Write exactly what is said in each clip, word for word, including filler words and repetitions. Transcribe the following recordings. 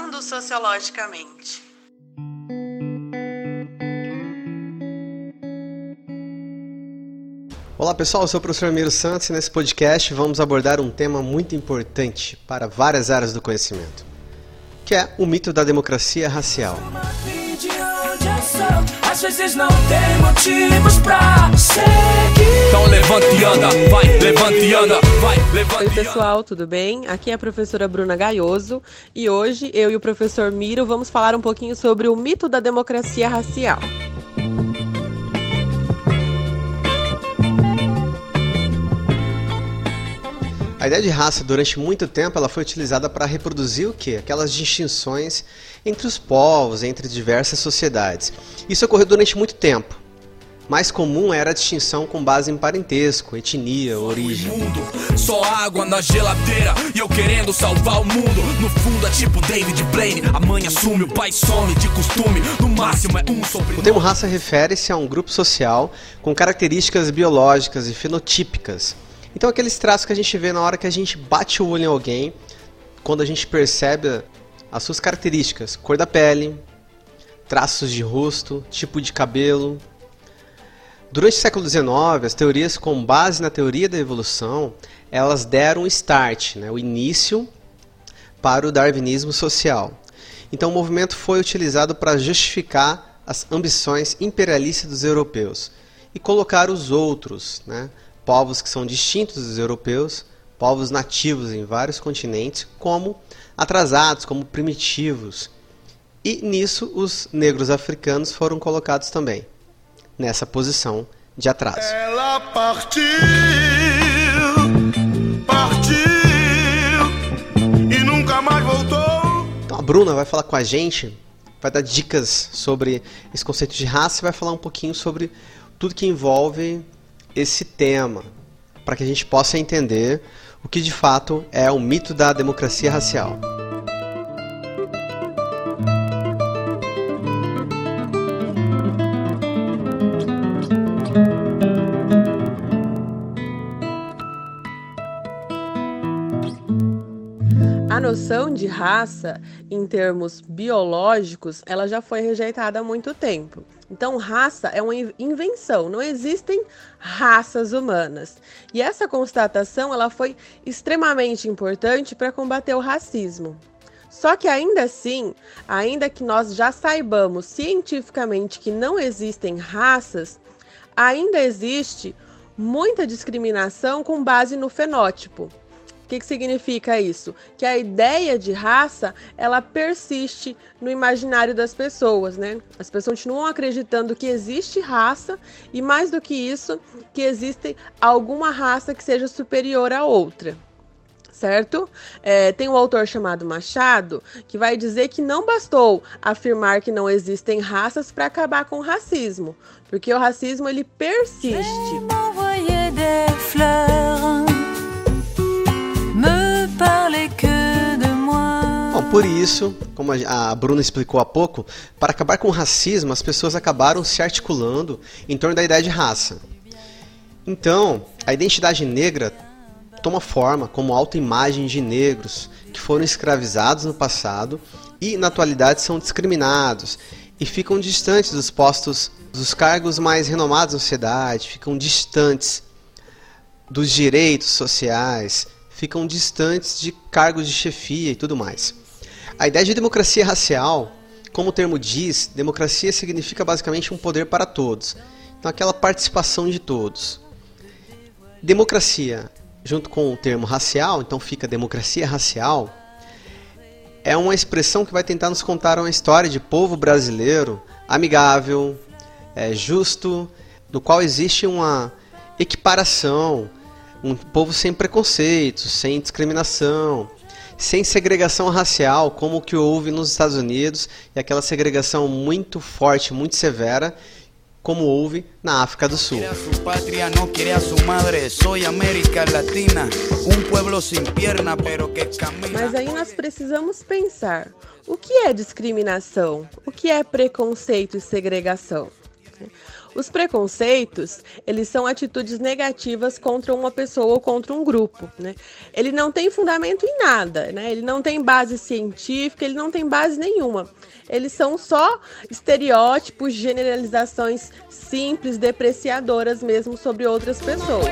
Pensando Sociologicamente. Olá pessoal, eu sou o professor Miro Santos e nesse podcast vamos abordar um tema muito importante para várias áreas do conhecimento, que é o mito da democracia racial. Às vezes não tem motivos pra seguir. Então levanta e anda, vai, levanta e anda, vai, levanta e anda. Oi pessoal, tudo bem? Aqui é a professora Bruna Gaioso e hoje eu e o professor Miro vamos falar um pouquinho sobre o mito da democracia racial. A ideia de raça, durante muito tempo, ela foi utilizada para reproduzir o quê? Aquelas distinções entre os povos, entre diversas sociedades. Isso ocorreu durante muito tempo. Mais comum era a distinção com base em parentesco, etnia, origem. Só água na geladeira e eu querendo salvar o mundo. No fundo é tipo David Blaine, a mãe assume, o pai some de costume. No máximo é um sobrenome. O termo raça refere-se a um grupo social com características biológicas e fenotípicas. Então aqueles traços que a gente vê na hora que a gente bate o olho em alguém, quando a gente percebe as suas características, cor da pele, traços de rosto, tipo de cabelo. Durante o século dezenove, as teorias com base na teoria da evolução, elas deram um start, né, o início para o darwinismo social. Então o movimento foi utilizado para justificar as ambições imperialistas dos europeus e colocar os outros, né, povos que são distintos dos europeus, povos nativos em vários continentes, como atrasados, como primitivos. E nisso os negros africanos foram colocados também, nessa posição de atraso. Ela partiu, partiu e nunca mais voltou. Então a Bruna vai falar com a gente, vai dar dicas sobre esse conceito de raça e vai falar um pouquinho sobre tudo que envolve esse tema, para que a gente possa entender o que de fato é o mito da democracia racial. A noção de raça, em termos biológicos, ela já foi rejeitada há muito tempo. Então, raça é uma invenção, não existem raças humanas. E essa constatação ela foi extremamente importante para combater o racismo. Só que ainda assim, ainda que nós já saibamos cientificamente que não existem raças, ainda existe muita discriminação com base no fenótipo. O que, que significa isso? Que a ideia de raça, ela persiste no imaginário das pessoas, né? As pessoas continuam acreditando que existe raça e, mais do que isso, que existe alguma raça que seja superior à outra, certo? É, tem um autor chamado Machado que vai dizer que não bastou afirmar que não existem raças para acabar com o racismo, porque o racismo, ele persiste. Bom, por isso, como a Bruna explicou há pouco, para acabar com o racismo, as pessoas acabaram se articulando em torno da ideia de raça. Então, a identidade negra toma forma como autoimagem de negros que foram escravizados no passado e, na atualidade, são discriminados e ficam distantes dos postos, dos cargos mais renomados na sociedade, ficam distantes dos direitos sociais, ficam distantes de cargos de chefia e tudo mais. A ideia de democracia racial, como o termo diz, democracia significa basicamente um poder para todos. Então aquela participação de todos. Democracia, junto com o termo racial, então fica democracia racial, é uma expressão que vai tentar nos contar uma história de povo brasileiro amigável, é, justo, no qual existe uma equiparação, um povo sem preconceitos, sem discriminação, sem segregação racial, como o que houve nos Estados Unidos, e aquela segregação muito forte, muito severa, como houve na África do Sul. Mas aí nós precisamos pensar, o que é discriminação? O que é preconceito e segregação? Os preconceitos, eles são atitudes negativas contra uma pessoa ou contra um grupo, né? Ele não tem fundamento em nada, né? Ele não tem base científica, ele não tem base nenhuma. Eles são só estereótipos, generalizações simples, depreciadoras mesmo sobre outras pessoas.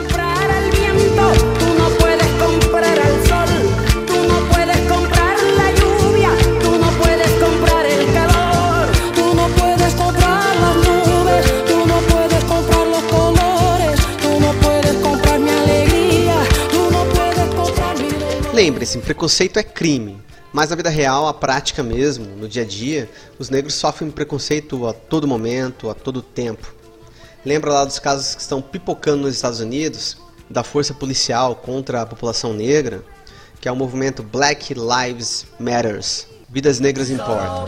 Lembre-se, preconceito é crime, mas na vida real, a prática mesmo, no dia a dia, os negros sofrem preconceito a todo momento, a todo tempo. Lembra lá dos casos que estão pipocando nos Estados Unidos, da força policial contra a população negra, que é o movimento Black Lives Matters, Vidas Negras Importam.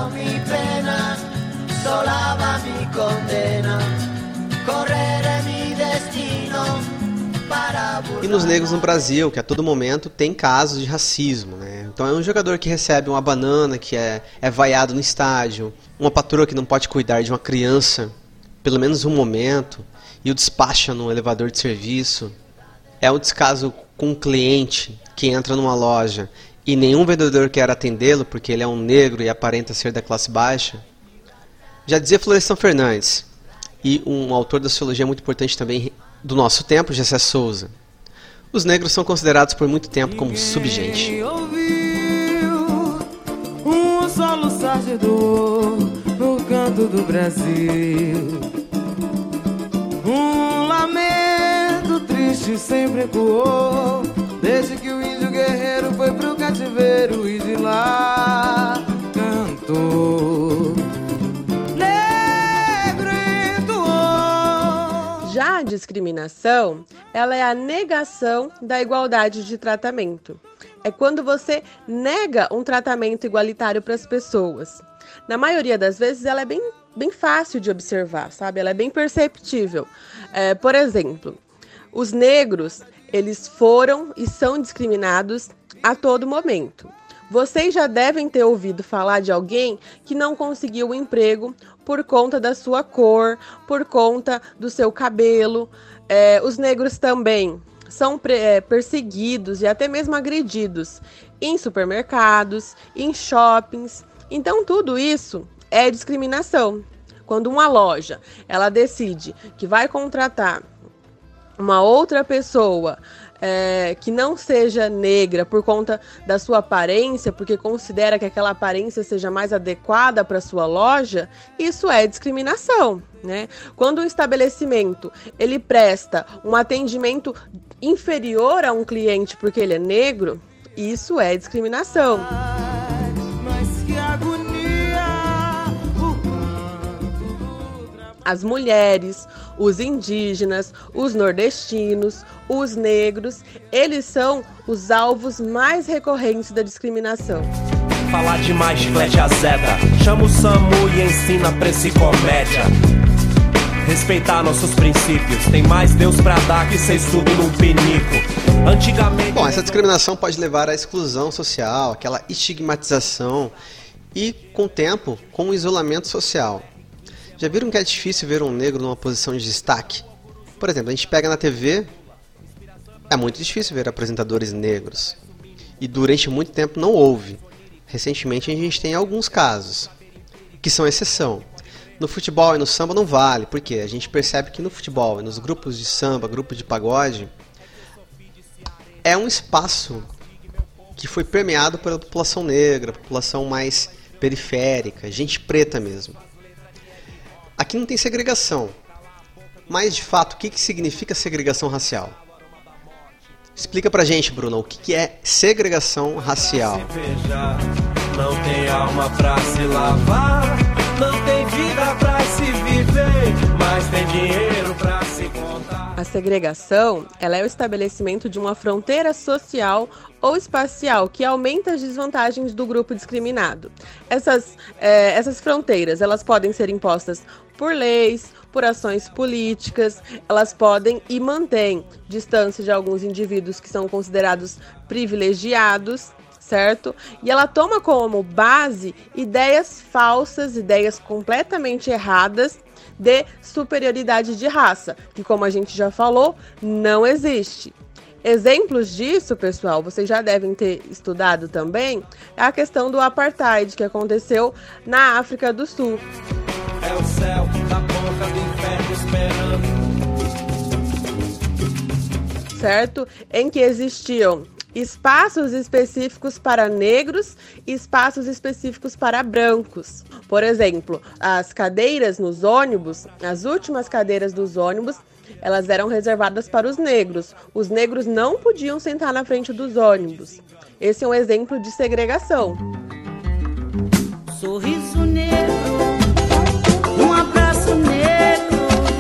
E nos negros no Brasil, que a todo momento tem casos de racismo, né? Então é um jogador que recebe uma banana, que é, é vaiado no estádio, uma patroa que não pode cuidar de uma criança, pelo menos um momento, e o despacha no elevador de serviço. É um descaso com um cliente que entra numa loja e nenhum vendedor quer atendê-lo porque ele é um negro e aparenta ser da classe baixa. Já dizia Florestan Fernandes, e um autor da sociologia muito importante também do nosso tempo, Gessé Souza. Os negros são considerados por muito tempo como subgente. Ninguém ouviu um soluçar de dor no canto do Brasil. Um lamento triste sempre ecoou, desde que o índio guerreiro foi pro cativeiro e de lá cantou. Já a discriminação, ela é a negação da igualdade de tratamento. É quando você nega um tratamento igualitário para as pessoas. Na maioria das vezes, ela é bem, bem fácil de observar, sabe? Ela é bem perceptível. É, por exemplo, os negros, eles foram e são discriminados a todo momento. Vocês já devem ter ouvido falar de alguém que não conseguiu um emprego por conta da sua cor, por conta do seu cabelo. É, os negros também são pre- é, perseguidos e até mesmo agredidos em supermercados, em shoppings. Então, tudo isso é discriminação. Quando uma loja ela decide que vai contratar uma outra pessoa É, que não seja negra por conta da sua aparência, porque considera que aquela aparência seja mais adequada para a sua loja, isso é discriminação, né? Quando um estabelecimento ele presta um atendimento inferior a um cliente porque ele é negro, isso é discriminação. Mas que agonia! As mulheres, os indígenas, os nordestinos, os negros, eles são os alvos mais recorrentes da discriminação. Falar demais, chiclete azeda. Chama o SAMU e ensina pra esse comédia. Respeitar nossos princípios. Tem mais Deus pra dar que cês tudo num pinico. Antigamente... Bom, essa discriminação pode levar à exclusão social, aquela estigmatização e, com o tempo, com o isolamento social. Já viram que é difícil ver um negro numa posição de destaque? Por exemplo, a gente pega na T V, é muito difícil ver apresentadores negros. E durante muito tempo não houve. Recentemente a gente tem alguns casos, que são exceção. No futebol e no samba não vale, porque a gente percebe que no futebol e nos grupos de samba, grupo de pagode, é um espaço que foi permeado pela população negra, população mais periférica, gente preta mesmo. Aqui não tem segregação, mas de fato, o que, que significa segregação racial? Explica pra gente, Bruno, o que, que é segregação racial? Não tem alma pra se lavar, não tem vida pra se viver, mas tem dinheiro pra se contar. A segregação, ela é o estabelecimento de uma fronteira social ou espacial que aumenta as desvantagens do grupo discriminado. Essas, é, essas fronteiras, elas podem ser impostas por leis, por ações políticas, elas podem e mantêm distância de alguns indivíduos que são considerados privilegiados, certo? E ela toma como base ideias falsas, ideias completamente erradas de superioridade de raça, que, como a gente já falou, não existe. Exemplos disso, pessoal, vocês já devem ter estudado também, é a questão do apartheid que aconteceu na África do Sul. É o céu na boca do inferno esperando. Certo? Em que existiam espaços específicos para negros e espaços específicos para brancos. Por exemplo, as cadeiras nos ônibus, as últimas cadeiras dos ônibus, elas eram reservadas para os negros. Os negros não podiam sentar na frente dos ônibus. Esse é um exemplo de segregação. Sorriso negro, um abraço negro,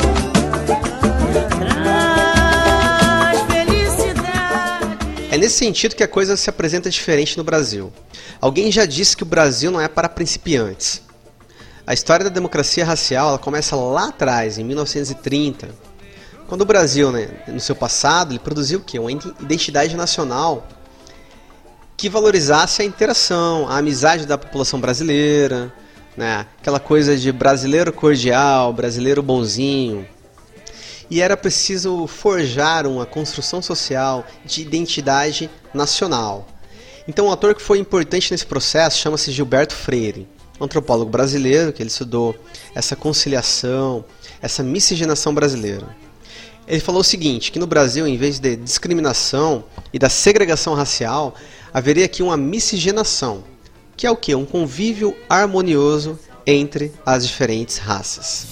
traz felicidade. É nesse sentido que a coisa se apresenta diferente no Brasil. Alguém já disse que o Brasil não é para principiantes. A história da democracia racial ela começa lá atrás, em mil novecentos e trinta, quando o Brasil, né, no seu passado, ele produziu o quê? Uma identidade nacional que valorizasse a interação, a amizade da população brasileira, né, aquela coisa de brasileiro cordial, brasileiro bonzinho. E era preciso forjar uma construção social de identidade nacional. Então, um ator que foi importante nesse processo chama-se Gilberto Freire, um antropólogo brasileiro, que ele estudou essa conciliação, essa miscigenação brasileira. Ele falou o seguinte, que no Brasil, em vez de discriminação e da segregação racial, haveria aqui uma miscigenação, que é o quê? Um convívio harmonioso entre as diferentes raças.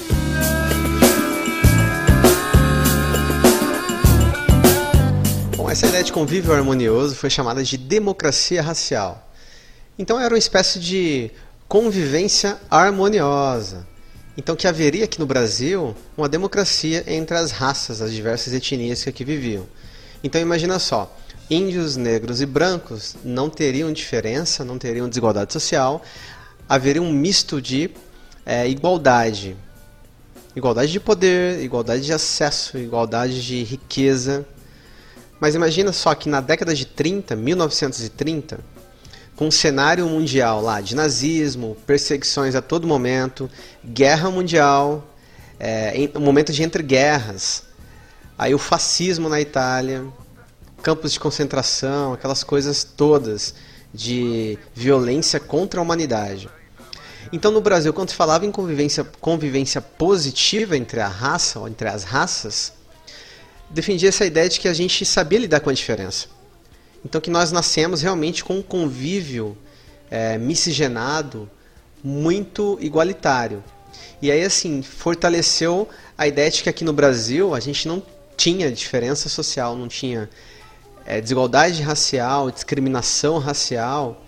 Bom, essa ideia de convívio harmonioso foi chamada de democracia racial. Então era uma espécie de convivência harmoniosa. Então que haveria aqui no Brasil uma democracia entre as raças, as diversas etnias que aqui viviam. Então imagina só, índios, negros e brancos não teriam diferença, não teriam desigualdade social, haveria um misto de é, igualdade. Igualdade de poder, igualdade de acesso, igualdade de riqueza. Mas imagina só que na década de trinta, mil novecentos e trinta, com um cenário mundial lá de nazismo, perseguições a todo momento, guerra mundial, é, um momento de entreguerras, aí o fascismo na Itália, campos de concentração, aquelas coisas todas de violência contra a humanidade. Então no Brasil, quando se falava em convivência, convivência positiva entre a raça, ou entre as raças, defendia essa ideia de que a gente sabia lidar com a diferença. Então que nós nascemos realmente com um convívio é, miscigenado, muito igualitário. E aí assim, fortaleceu a ideia de que aqui no Brasil a gente não tinha diferença social, não tinha é, desigualdade racial, discriminação racial,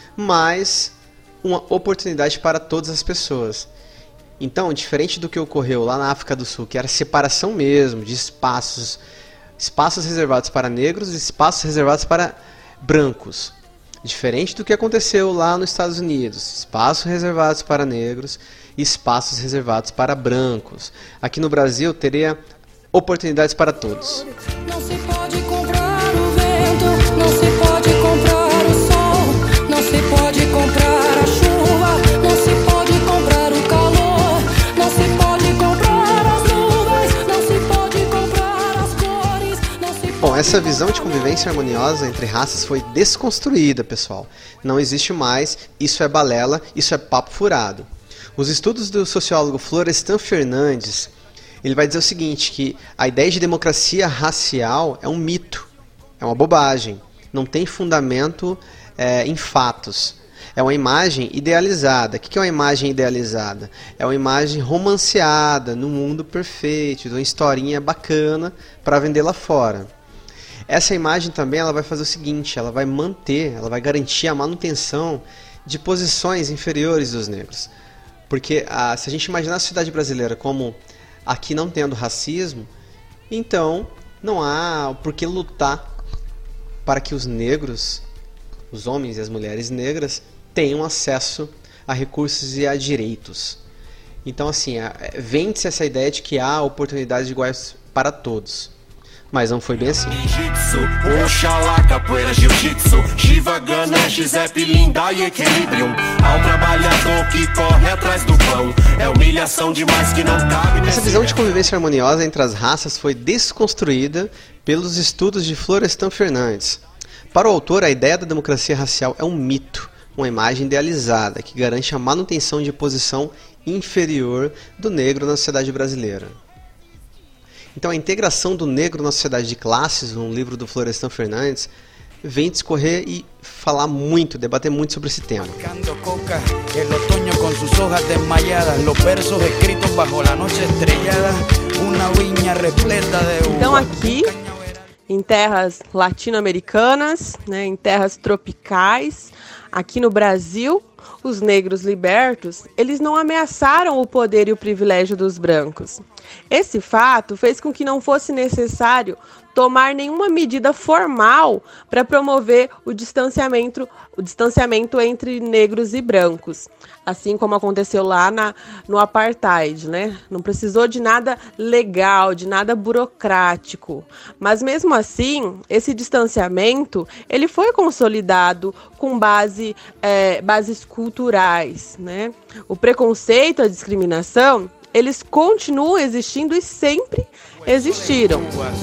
mas uma oportunidade para todas as pessoas. Então, diferente do que ocorreu lá na África do Sul, que era separação mesmo de espaços, espaços reservados para negros e espaços reservados para brancos. Diferente do que aconteceu lá nos Estados Unidos, espaços reservados para negros e espaços reservados para brancos. Aqui no Brasil teria oportunidades para todos. Não se pode comprar o vento, não se pode comprar o sol, não se pode comprar a chuva, não se pode comprar o calor, não se pode comprar as nuvens, não se pode comprar as cores, não se pode... Bom, essa visão de convivência harmoniosa entre raças foi desconstruída, pessoal. Não existe mais, isso é balela, isso é papo furado. Os estudos do sociólogo Florestan Fernandes, ele vai dizer o seguinte, que a ideia de democracia racial é um mito, é uma bobagem, não tem fundamento é, em fatos. É uma imagem idealizada. O que é uma imagem idealizada? É uma imagem romanceada, no mundo perfeito, de uma historinha bacana para vender lá fora. Essa imagem também ela vai fazer o seguinte, ela vai manter, ela vai garantir a manutenção de posições inferiores dos negros. Porque ah, se a gente imaginar a sociedade brasileira como aqui não tendo racismo, então não há por que lutar para que os negros, os homens e as mulheres negras, tenham acesso a recursos e a direitos. Então assim, vende-se essa ideia de que há oportunidades iguais para todos. Mas não foi bem assim. Jiu-jitsu, Oxalá, capoeira, jiu-jitsu, Shiva, Ganesh, Zeppelin, dá equilibrium ao trabalhador que corre atrás do pão. É humilhação demais que não cabe nesse... Essa visão de convivência harmoniosa entre as raças foi desconstruída pelos estudos de Florestan Fernandes. Para o autor, a ideia da democracia racial é um mito, uma imagem idealizada que garante a manutenção de posição inferior do negro na sociedade brasileira. Então a integração do negro na sociedade de classes, no livro do Florestan Fernandes, vem discorrer e falar muito, debater muito sobre esse tema. Então aqui, em terras latino-americanas, né, em terras tropicais, aqui no Brasil, os negros libertos, eles não ameaçaram o poder e o privilégio dos brancos. Esse fato fez com que não fosse necessário tomar nenhuma medida formal para promover o distanciamento, o distanciamento entre negros e brancos, assim como aconteceu lá na, no apartheid, né? Não precisou de nada legal, de nada burocrático, mas mesmo assim, esse distanciamento ele foi consolidado com base, é, bases culturais, né? O preconceito, a discriminação, eles continuam existindo e sempre existiram.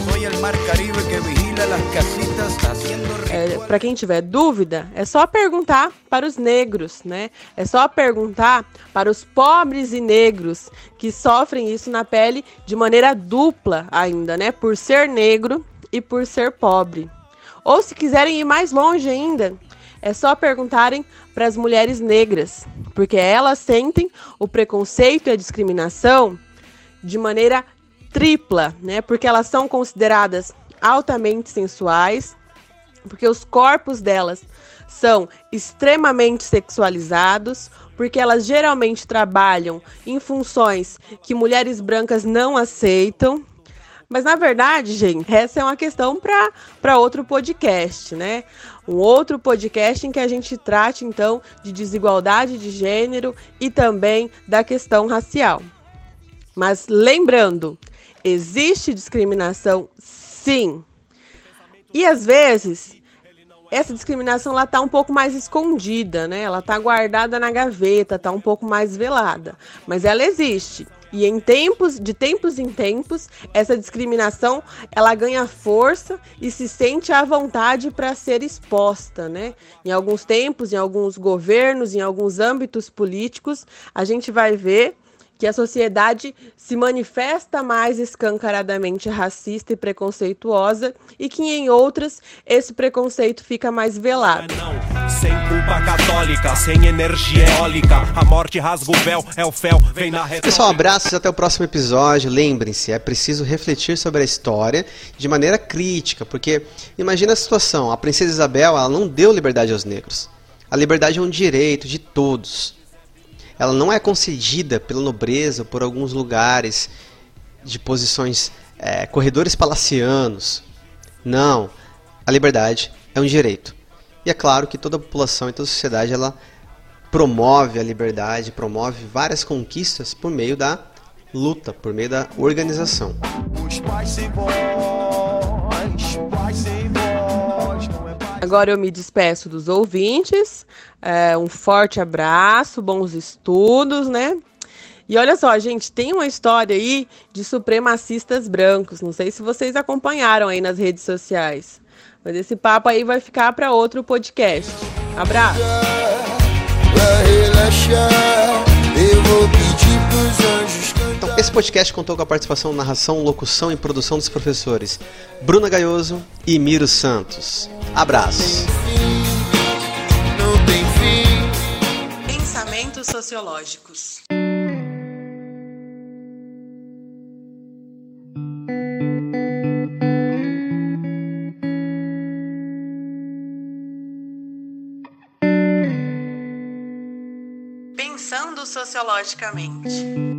É, para quem tiver dúvida, é só perguntar para os negros, né? É só perguntar para os pobres e negros que sofrem isso na pele de maneira dupla ainda, né? Por ser negro e por ser pobre. Ou se quiserem ir mais longe ainda, é só perguntarem para as mulheres negras, porque elas sentem o preconceito e a discriminação de maneira tripla, né? Porque elas são consideradas altamente sensuais, porque os corpos delas são extremamente sexualizados, porque elas geralmente trabalham em funções que mulheres brancas não aceitam. Mas, na verdade, gente, essa é uma questão para para outro podcast, né? Um outro podcast em que a gente trate, então, de desigualdade de gênero e também da questão racial. Mas, lembrando, existe discriminação, sim. E, às vezes, essa discriminação ela tá um pouco mais escondida, né? Ela tá guardada na gaveta, tá um pouco mais velada. Mas ela existe. E em tempos, de tempos em tempos, essa discriminação, ela ganha força e se sente à vontade para ser exposta, né? Em alguns tempos, em alguns governos, em alguns âmbitos políticos, a gente vai ver que a sociedade se manifesta mais escancaradamente racista e preconceituosa e que em outras esse preconceito fica mais velado. Sem culpa católica, sem energia eólica, a morte rasga o véu, é o fel, vem na retórica. Pessoal, abraços, até o próximo episódio. Lembrem-se, é preciso refletir sobre a história de maneira crítica, porque imagina a situação, a princesa Isabel, ela não deu liberdade aos negros. A liberdade é um direito de todos. Ela não é concedida pela nobreza, por alguns lugares de posições, é, corredores palacianos. Não, a liberdade é um direito. E é claro que toda a população e toda a sociedade ela promove a liberdade, promove várias conquistas por meio da luta, por meio da organização. Agora eu me despeço dos ouvintes, é, um forte abraço, bons estudos, né? E olha só, gente, tem uma história aí de supremacistas brancos, não sei se vocês acompanharam aí nas redes sociais, mas esse papo aí vai ficar para outro podcast. Abraço! Então, esse podcast contou com a participação, narração, locução e produção dos professores Bruna Gaioso e Miro Santos. Abraços. Pensamentos sociológicos. Pensando sociologicamente.